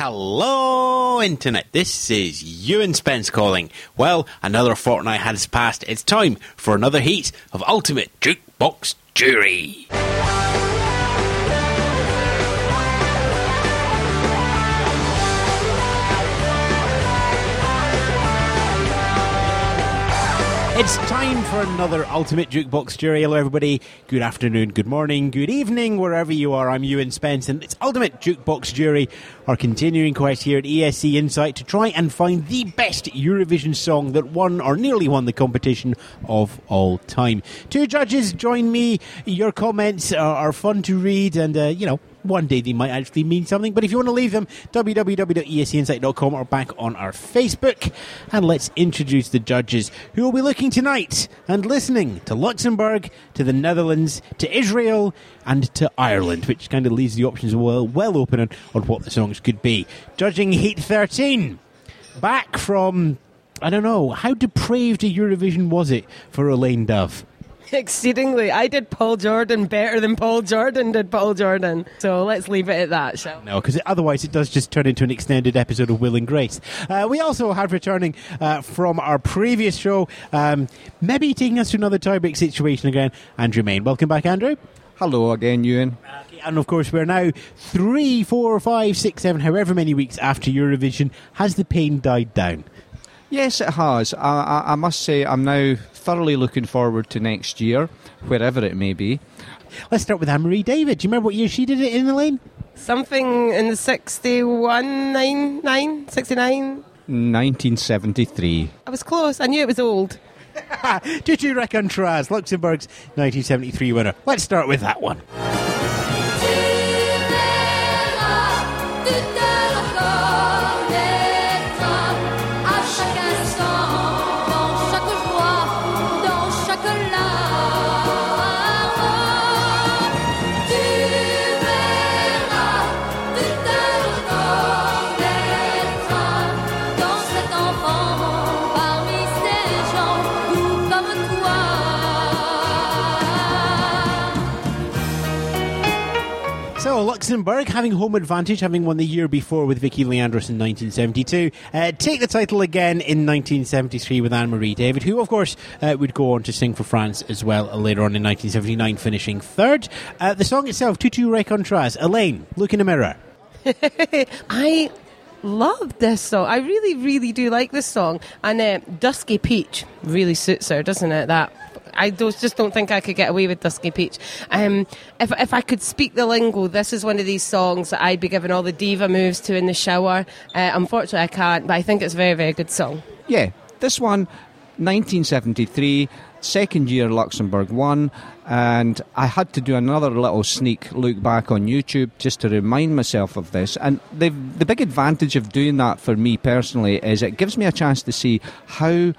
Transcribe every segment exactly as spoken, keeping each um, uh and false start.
Hello, Internet. This is Ewan Spence calling. Well, another fortnight has passed. It's time for another heat of Ultimate Jukebox Jury. It's time for another Ultimate Jukebox Jury. Hello, everybody. Good afternoon, good morning, good evening, wherever you are. I'm Ewan Spence, and it's Ultimate Jukebox Jury, our continuing quest here at E S C Insight to try and find the best Eurovision song that won or nearly won the competition of all time. Two judges join me. Your comments are, are fun to read, and, uh, you know, one day they might actually mean something, but if you want to leave them, w w w dot e s c insight dot com or back on our Facebook. And let's introduce the judges who will be looking tonight and listening to Luxembourg, to the Netherlands, to Israel, and to Ireland, which kind of leaves the options well, well open on, on what the songs could be. Judging Heat thirteen, back from, I don't know, how depraved a Eurovision was it for Elaine Dove? Exceedingly. I did Paul Jordan better than Paul Jordan did Paul Jordan. So let's leave it at that, shall we? No, because otherwise it does just turn into an extended episode of Will and Grace. Uh, we also have returning uh, from our previous show, um, maybe taking us to another tiebreak situation again, Andrew Main. Welcome back, Andrew. Hello again, Ewan. Okay, and of course we're now three, four, five, six, seven, however many weeks after Eurovision. Has the pain died down? Yes, it has. I, I, I must say I'm now thoroughly looking forward to next year, wherever it may be. Let's start with Anne-Marie David. Do you remember what year she did it in, Elaine? Something in the sixty-one, nine, nine, sixty-nine? nineteen seventy-three. I was close. I knew it was old. Tutu Recontraz, Luxembourg's nineteen seventy-three winner. Let's start with that one. So, Luxembourg, having home advantage, having won the year before with Vicky Leandros in nineteen seventy-two, uh, take the title again in nineteen seventy-three with Anne-Marie David, who, of course, uh, would go on to sing for France as well uh, later on in nineteen seventy-nine, finishing third. Uh, the song itself, Tutu Recontraz. Elaine, look in the mirror. I love this song. I really, really do like this song. And uh, Dusky Peach really suits her, doesn't it? That I don't, just don't think I could get away with Dusky Peach. Um, if if I could speak the lingo, this is one of these songs that I'd be giving all the diva moves to in the shower. Uh, unfortunately, I can't, but I think it's a very, very good song. Yeah, this one, nineteen seventy-three, second year Luxembourg won, and I had to do another little sneak look back on YouTube just to remind myself of this. And the the big advantage of doing that for me personally is it gives me a chance to see how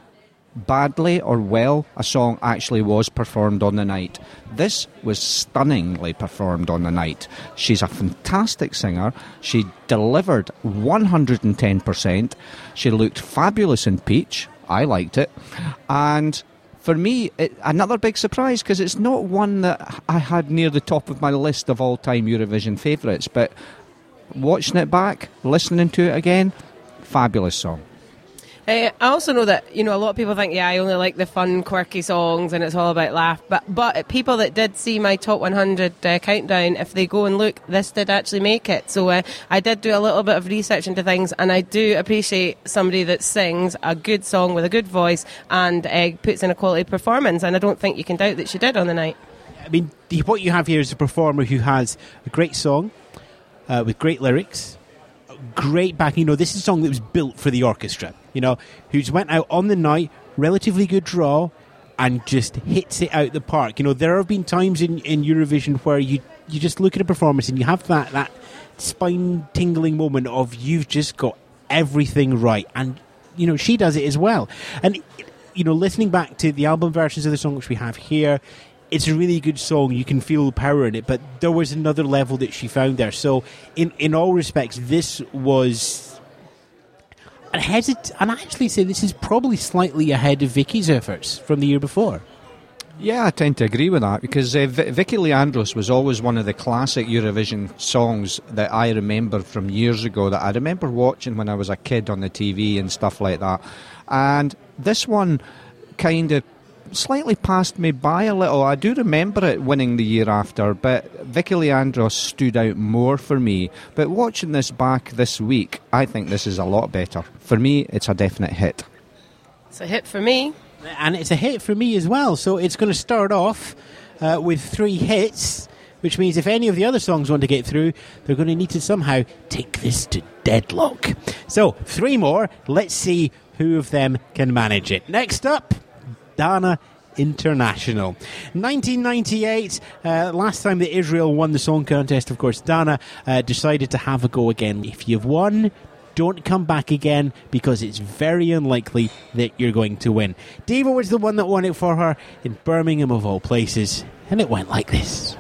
badly or well a song actually was performed on the night. This was stunningly performed on the night. She's a fantastic singer. She delivered one hundred ten percent. She looked fabulous in Peach. I liked it. And for me, it, another big surprise, because it's not one that I had near the top of my list of all-time Eurovision favourites, but watching it back, listening to it again, fabulous song. Uh, I also know that, you know, a lot of people think, yeah, I only like the fun, quirky songs and it's all about laugh. But but people that did see my top one hundred uh, countdown, if they go and look, this did actually make it. So uh, I did do a little bit of research into things, and I do appreciate somebody that sings a good song with a good voice and uh, puts in a quality performance. And I don't think you can doubt that she did on the night. I mean, the, what you have here is a performer who has a great song uh, with great lyrics, great backing. You know, this is a song that was built for the orchestra, you know, who just went out on the night, relatively good draw, and just hits it out the park. You know, there have been times in, in Eurovision where you, you just look at a performance and you have that, that spine-tingling moment of you've just got everything right. And, you know, she does it as well. And, you know, listening back to the album versions of the song which we have here, it's a really good song. You can feel the power in it, but there was another level that she found there. So, in, in all respects, this was ahead. And I actually say this is probably slightly ahead of Vicky's efforts from the year before. Yeah, I tend to agree with that because uh, v- Vicky Leandros was always one of the classic Eurovision songs that I remember from years ago, that I remember watching when I was a kid on the T V and stuff like that. And this one kind of slightly passed me by a little. I do remember it winning the year after, but Vicky Leandros stood out more for me. But watching this back this week, I think this is a lot better. For me, it's a definite hit. It's a hit for me. And it's a hit for me as well. So it's going to start off uh, with three hits, which means if any of the other songs want to get through, they're going to need to somehow take this to deadlock. So three more. Let's see who of them can manage it. Next up, Dana International. nineteen ninety-eight, uh, last time that Israel won the song contest, of course, Dana uh, decided to have a go again. If you've won, don't come back again, because it's very unlikely that you're going to win. Diva was the one that won it for her in Birmingham, of all places, and it went like this.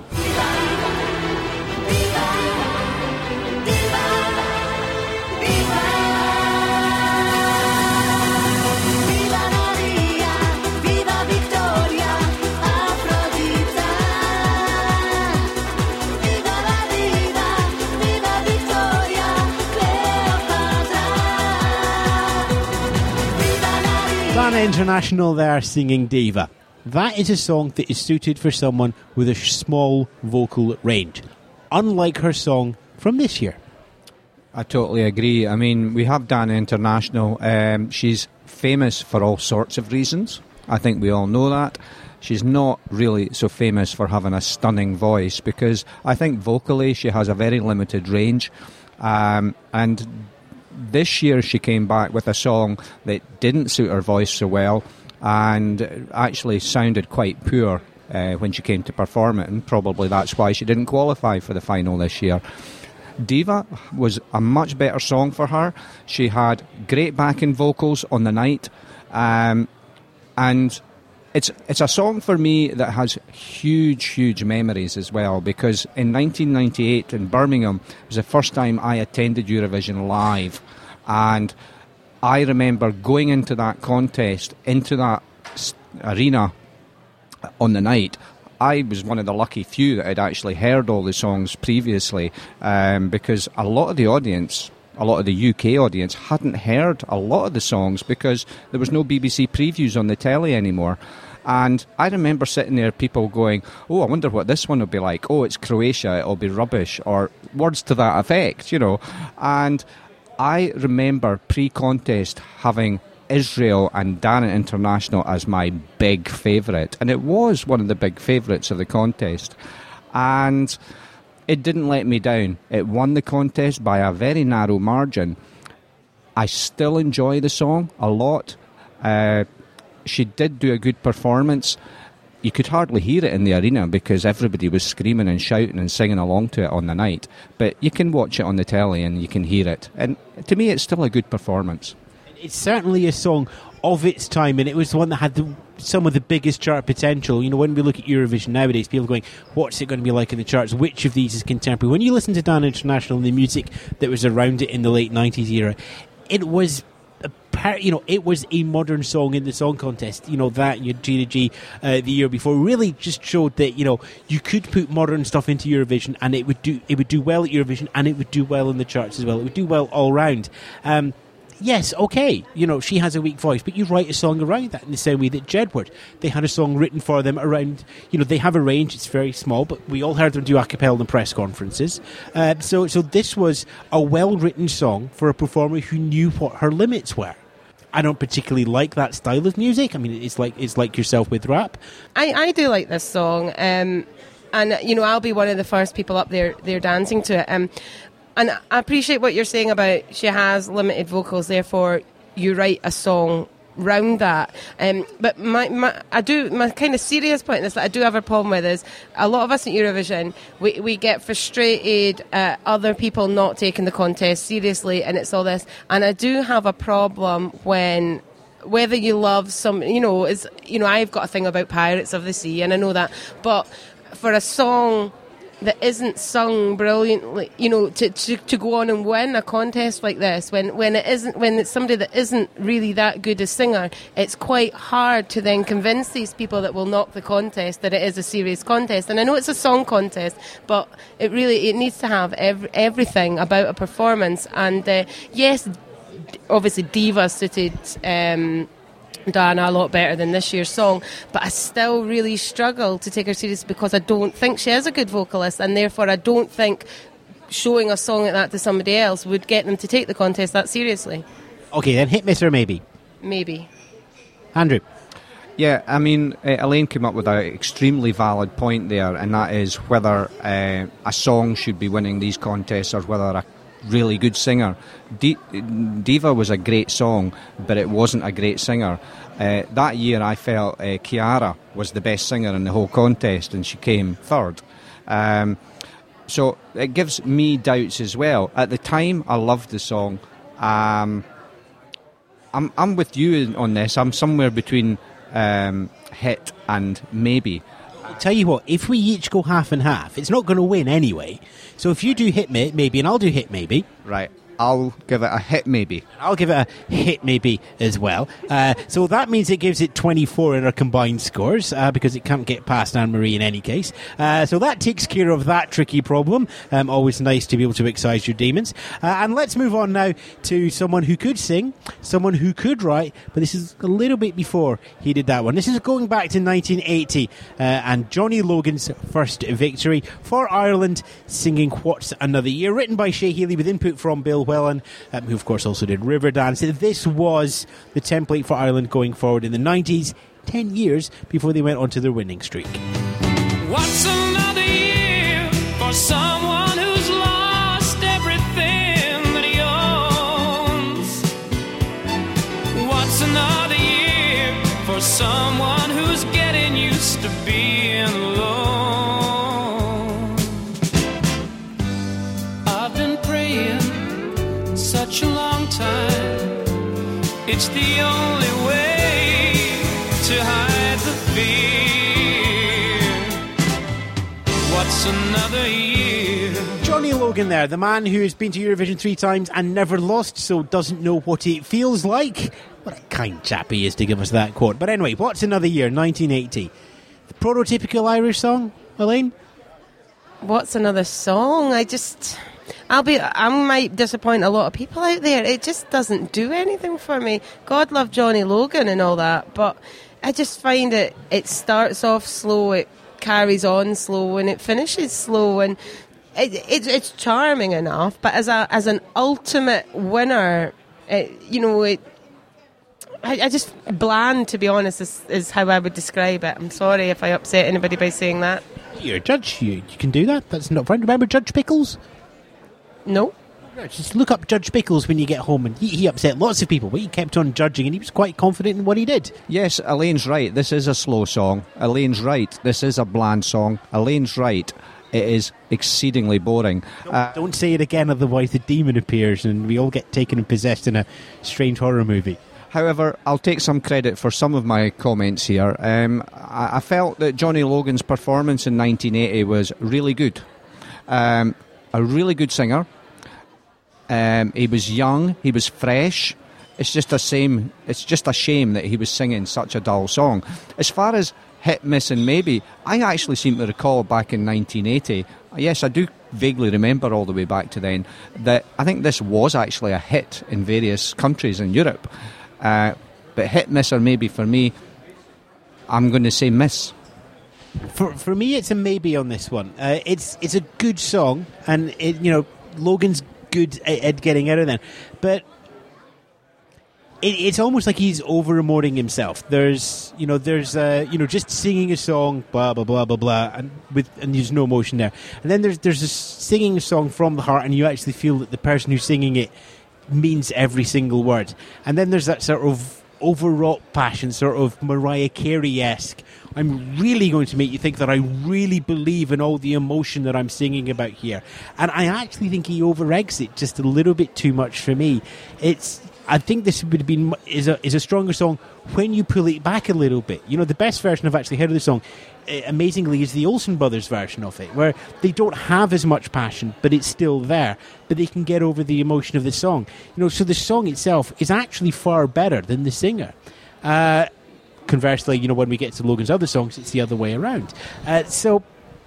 Dana International there singing Diva. That is a song that is suited for someone with a small vocal range, unlike her song from this year. I totally agree. I mean, we have Dana International. Um, she's famous for all sorts of reasons. I think we all know that. She's not really so famous for having a stunning voice, because I think vocally she has a very limited range. Um, and this year she came back with a song that didn't suit her voice so well and actually sounded quite poor uh, when she came to perform it, and probably that's why she didn't qualify for the final this year. Diva was a much better song for her. She had great backing vocals on the night, um, and it's it's a song for me that has huge, huge memories as well, because in nineteen ninety-eight in Birmingham, it was the first time I attended Eurovision live, and I remember going into that contest, into that arena on the night. I was one of the lucky few that had actually heard all the songs previously, um, because a lot of the audience, a lot of the U K audience, hadn't heard a lot of the songs because there was no B B C previews on the telly anymore. And I remember sitting there, people going, oh, I wonder what this one will be like. Oh, it's Croatia, it'll be rubbish, or words to that effect, you know. And I remember pre-contest having Israel and Dana International as my big favourite, and it was one of the big favourites of the contest, and it didn't let me down. It won the contest by a very narrow margin. I still enjoy the song a lot. Uh, she did do a good performance. You could hardly hear it in the arena because everybody was screaming and shouting and singing along to it on the night, but you can watch it on the telly and you can hear it, and to me it's still a good performance. It's certainly a song of its time, and it was one that had the, some of the biggest chart potential. You know, when we look at Eurovision nowadays, people are going, what's it going to be like in the charts? Which of these is contemporary? When you listen to Dana International and the music that was around it in the late nineties era, it was a par- you know, it was a modern song in the song contest. You know, that, you G to G uh, the year before really just showed that, you know, you could put modern stuff into Eurovision and it would do it would do well at Eurovision, and it would do well in the charts as well. It would do well all round. Um, Yes, okay, you know, she has a weak voice, but you write a song around that in the same way that Jedward, they had a song written for them around, you know, they have a range, it's very small, but we all heard them do a cappella in press conferences. Uh, so so this was a well-written song for a performer who knew what her limits were. I don't particularly like that style of music. I mean, it's like it's like yourself with rap. I, I do like this song, um, and, you know, I'll be one of the first people up there, there dancing to it. Um, And I appreciate what you're saying about she has limited vocals, therefore you write a song round that. Um, but my, my, I do my kind of serious point in this that I do have a problem with is a lot of us at Eurovision, we, we get frustrated at other people not taking the contest seriously, and it's all this. And I do have a problem when, whether you love some, you know, is you know, I've got a thing about Pirates of the Sea, and I know that, but for a song that isn't sung brilliantly, you know, to, to to go on and win a contest like this, when when it isn't, when it's somebody that isn't really that good a singer, it's quite hard to then convince these people that will knock the contest that it is a serious contest. And I know it's a song contest, but it really it needs to have every, everything about a performance. And uh, yes, obviously Diva suited Um, Diana a lot better than this year's song, but I still really struggle to take her serious because I don't think she is a good vocalist, and therefore I don't think showing a song like that to somebody else would get them to take the contest that seriously. Okay, then hit miss or maybe? Maybe. Andrew? Yeah, I mean, uh, Elaine came up with an extremely valid point there, and that is whether uh, a song should be winning these contests or whether a really good singer. D- Diva was a great song, but it wasn't a great singer. Uh, that year I felt uh, Chiara was the best singer in the whole contest, and she came third. Um, so it gives me doubts as well. At the time, I loved the song. Um, I'm, I'm with you on this. I'm somewhere between um, hit and maybe. I'll tell you what, if we each go half and half, it's not going to win anyway. So if you do hit me, maybe, and I'll do hit maybe. Right. I'll give it a hit maybe. I'll give it a hit maybe as well. Uh, so that means it gives it twenty-four in our combined scores, uh, because it can't get past Anne-Marie in any case. Uh, so that takes care of that tricky problem. Um, always nice to be able to excise your demons. Uh, and let's move on now to someone who could sing, someone who could write, but this is a little bit before he did that one. This is going back to nineteen eighty, uh, and Johnny Logan's first victory for Ireland, singing What's Another Year, written by Shea Healy with input from Bill Whelan, um, who of course also did Riverdance. This was the template for Ireland going forward in the nineties, ten years before they went on to their winning streak. What's another year for someone who's lost everything that he owns? What's another year for someone who's getting used to being alone? I've been praying such a long time, it's the only way to hide the fear. What's another year? Johnny Logan there, the man who's been to Eurovision three times and never lost, so doesn't know what it feels like. What a kind chap he is to give us that quote. But anyway, What's Another Year, nineteen eighty. The prototypical Irish song, Elaine? What's another song? I just... I'll be. I might disappoint a lot of people out there. It just doesn't do anything for me. God love Johnny Logan and all that, but I just find it. It starts off slow, it carries on slow, and it finishes slow, and it, it, it's charming enough. But as a as an ultimate winner, it, you know, it. I, I just bland, to be honest, is, is how I would describe it. I'm sorry if I upset anybody by saying that. You're a judge. You, you can do that. That's not fine. Remember Judge Pickles? No. Just look up Judge Pickles when you get home, and he, he upset lots of people, but he kept on judging, and he was quite confident in what he did. Yes, Elaine's right. This is a slow song. Elaine's right. This is a bland song. Elaine's right. It is exceedingly boring. Don't, uh, don't say it again, otherwise the demon appears, and we all get taken and possessed in a strange horror movie. However, I'll take some credit for some of my comments here. Um, I, I felt that Johnny Logan's performance in nineteen eighty was really good. Um, a really good singer. Um, he was young. He was fresh. It's just a shame. It's just a shame that he was singing such a dull song. As far as hit, miss, and maybe, I actually seem to recall back in nineteen eighty. Yes, I do vaguely remember all the way back to then that I think this was actually a hit in various countries in Europe. Uh, but hit, miss, or maybe for me, I'm going to say miss. For for me, it's a maybe on this one. Uh, it's it's a good song, and it, you know, Logan's good at, at getting out of them, but it, it's almost like he's over emoting himself. There's you know there's uh, you know just singing a song, blah blah blah blah blah, and with and there's no emotion there. And then there's there's a singing a song from the heart, and you actually feel that the person who's singing it means every single word. And then there's that sort of overwrought passion, sort of Mariah Carey-esque. I'm really going to make you think that I really believe in all the emotion that I'm singing about here. And I actually think he over-eggs it just a little bit too much for me. It's I think this would have been is a is a stronger song when you pull it back a little bit. You know, the best version I've actually heard of the song, uh, amazingly, is the Olsen Brothers version of it, where they don't have as much passion, but it's still there. But they can get over the emotion of the song. You know, so the song itself is actually far better than the singer. Uh, conversely, you know, when we get to Logan's other songs, it's the other way around. Uh, so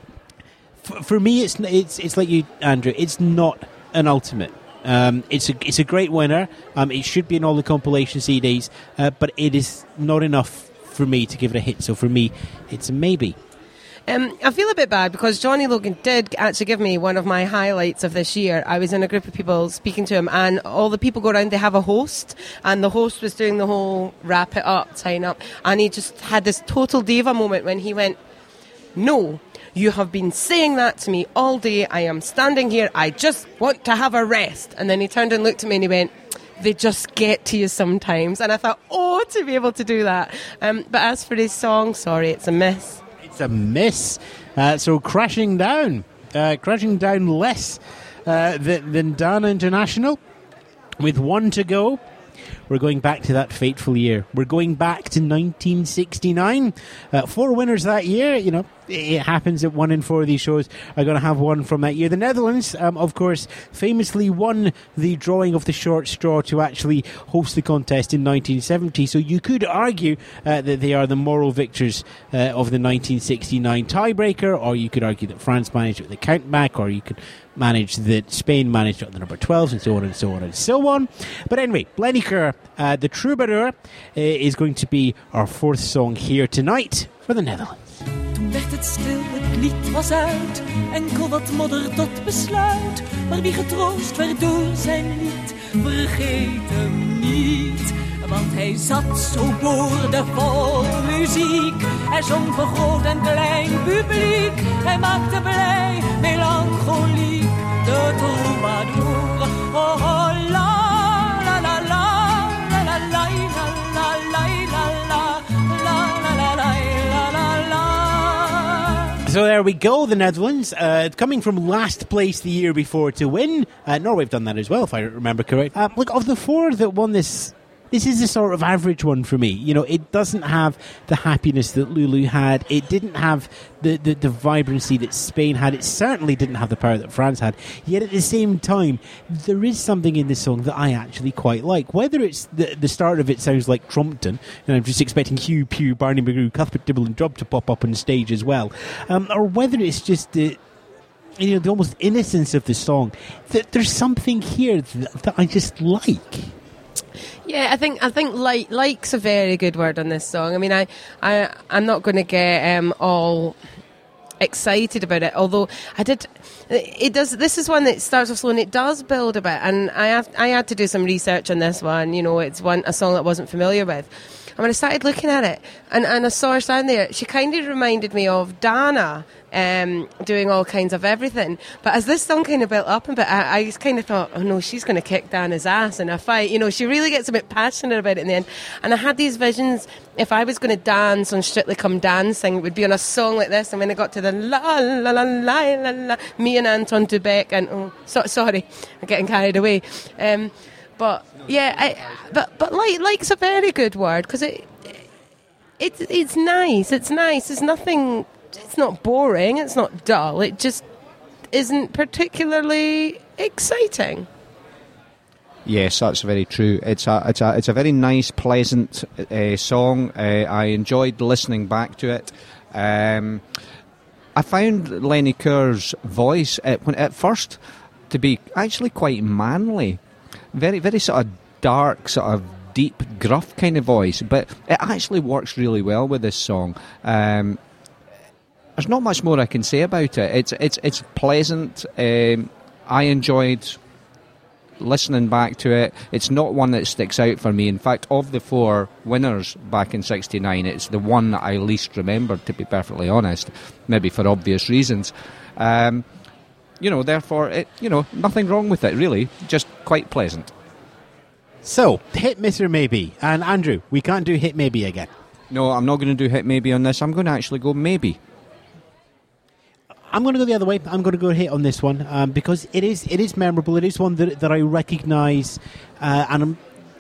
f- for me, it's it's it's like you, Andrew. It's not an ultimate. Um, it's a it's a great winner. Um, it should be in all the compilation C Ds, uh, but it is not enough for me to give it a hit. So for me, it's a maybe. Um, I feel a bit bad because Johnny Logan did actually give me one of my highlights of this year. I was in a group of people speaking to him, and all the people go around, they have a host, and the host was doing the whole wrap it up, sign up, and he just had this total diva moment when he went, "No, you have been saying that to me all day. I am standing here. I just want to have a rest." And then he turned and looked at me and he went, "They just get to you sometimes." And I thought, oh, to be able to do that. Um, but as for his song, sorry, it's a miss. It's a miss. Uh, so crashing down, uh, crashing down less uh, than, than Dana International. With one to go, we're going back to that fateful year. We're going back to nineteen sixty-nine. Uh, four winners that year. You know, it happens that one in four of these shows are going to have one from that year. The Netherlands, um, of course, famously won the drawing of the short straw to actually host the contest in nineteen seventy. So you could argue uh, that they are the moral victors uh, of the nineteen sixty-nine tiebreaker, or you could argue that France managed it with the countback, or you could manage that Spain managed it on the number twelves, and so on and so on and so on. But anyway, Lenny Kerr, uh, the Troubadour, uh, is going to be our fourth song here tonight for the Netherlands. Toen werd het stil, het lied was uit, enkel wat modder tot besluit. Maar wie getroost werd door zijn lied, vergeet hem niet. Want hij zat zo boordevol muziek. Hij zong voor groot en klein publiek. Hij maakte blij, melancholiek, de troubadour. Oh, oh, la, la, la, la, la, la, la, la, la, la, la, la, la, la, la. So there we go, the Netherlands, uh, coming from last place the year before to win. Uh, Norway have done that as well, if I remember correct. Uh, look, of the four that won this, this is a sort of average one for me. You know, it doesn't have the happiness that Lulu had. It didn't have the, the, the vibrancy that Spain had. It certainly didn't have the power that France had. Yet at the same time, there is something in this song that I actually quite like. Whether it's the, the start of it sounds like Trumpton, and I'm just expecting Hugh Pugh, Barney McGrew, Cuthbert Dibble and Job to pop up on stage as well, um, or whether it's just the... you know, the almost innocence of the song, that there's something here that, that I just like. Yeah, I think I think like like's a very good word on this song. I mean, I, I I'm not going to get um, all excited about it. Although I did, it does. This is one that starts off slow and it does build a bit. And I have I had to do some research on this one. You know, it's one a song that I wasn't familiar with. And when I started looking at it, and, and I saw her stand there, she kind of reminded me of Dana, um, doing all kinds of everything. But as this song kind of built up a bit, I, I just kind of thought, oh no, she's going to kick Dana's ass in a fight. You know, she really gets a bit passionate about it in the end. And I had these visions, if I was going to dance on Strictly Come Dancing, it would be on a song like this. And when I got to the la la la la la la, me and Anton Dubek, and oh, so, sorry, I'm getting carried away. Um, But yeah, I, but but like like's a very good word because it it's it's nice. It's nice. It's nothing. It's not boring. It's not dull. It just isn't particularly exciting. Yes, that's very true. It's a it's a it's a very nice, pleasant uh, song. Uh, I enjoyed listening back to it. Um, I found Lenny Kerr's voice at, when, at first to be actually quite manly. Very, very sort of dark, sort of deep, gruff kind of voice, but it actually works really well with this song. Um, there's not much more I can say about it. It's it's it's pleasant. Um, I enjoyed listening back to it. It's not one that sticks out for me. In fact, of the four winners back in sixty-nine, it's the one that I least remembered, to be perfectly honest, maybe for obvious reasons. Um, You know, therefore, it, you know, nothing wrong with it, really. Just quite pleasant. So, hit, miss, or maybe. And Andrew, we can't do hit, maybe again. No, I'm not going to do hit, maybe on this. I'm going to actually go maybe. I'm going to go the other way. I'm going to go hit on this one um, because it is it is memorable. It is one that that I recognise, uh, and I'm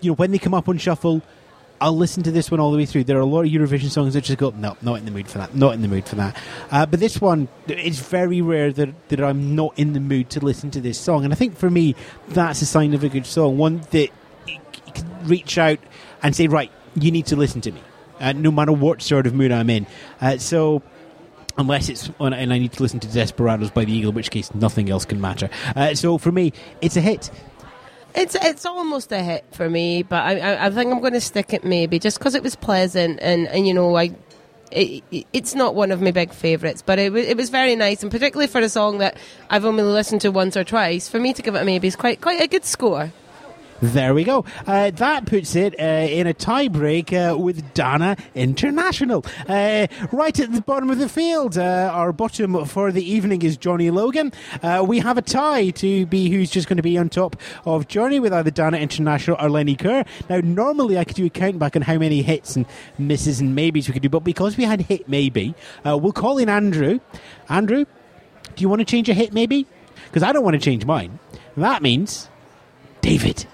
you know, when they come up on shuffle, I'll listen to this one all the way through. There are a lot of Eurovision songs that just go, no, not in the mood for that, not in the mood for that. Uh, but this one, it's very rare that, that I'm not in the mood to listen to this song. And I think for me, that's a sign of a good song. One that you can reach out and say, right, you need to listen to me, uh, no matter what sort of mood I'm in. Uh, so... Unless it's, and I need to listen to Desperados by the Eagle, in which case nothing else can matter. Uh, so for me, it's a hit. It's it's almost a hit for me, but I I, I think I'm going to stick it maybe just because it was pleasant and, and you know I. It, it's not one of my big favourites, but it, it was very nice, and particularly for a song that I've only listened to once or twice, for me to give it a maybe is quite quite a good score. There we go. Uh, that puts it uh, in a tie-break uh, with Dana International. Uh, right at the bottom of the field, uh, our bottom for the evening is Johnny Logan. Uh, we have a tie to be who's just going to be on top of Johnny with either Dana International or Lenny Kerr. Now, normally I could do a count back on how many hits and misses and maybes we could do, but because we had hit maybe, uh, we'll call in Andrew. Andrew, do you want to change a hit maybe? Because I don't want to change mine. That means David.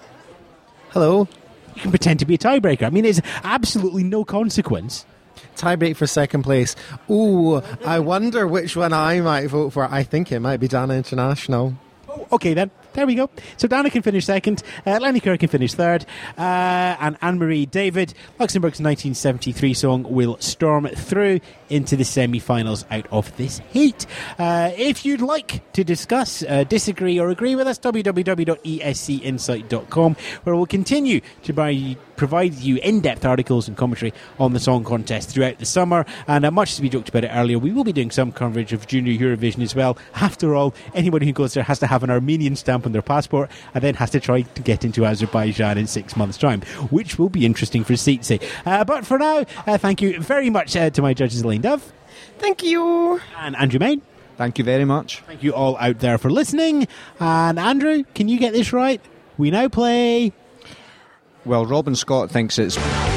Hello. You can pretend to be a tiebreaker. I mean, there's absolutely no consequence. Tiebreak for second place. Ooh, I wonder which one I might vote for. I think it might be Dana International. Oh, okay, then. There we go. So Dana can finish second, uh, Lenny Kerr can finish third, uh, and Anne-Marie David, Luxembourg's nineteen seventy-three song, will storm through into the semi-finals out of this heat. Uh, if you'd like to discuss, uh, disagree or agree with us, w w w dot e s c insight dot com, where we'll continue to buy, provide you in-depth articles and commentary on the song contest throughout the summer. And uh, much as we joked about it earlier, we will be doing some coverage of Junior Eurovision as well. After all, anybody who goes there has to have an Armenian stamp on their passport and then has to try to get into Azerbaijan in six months' time, which will be interesting for Seatsy. Uh, but for now, uh, thank you very much uh, to my judges, Elaine Dove. Thank you. And Andrew Main. Thank you very much. Thank you all out there for listening. And Andrew, can you get this right? We now play... Well, Robin Scott thinks it's...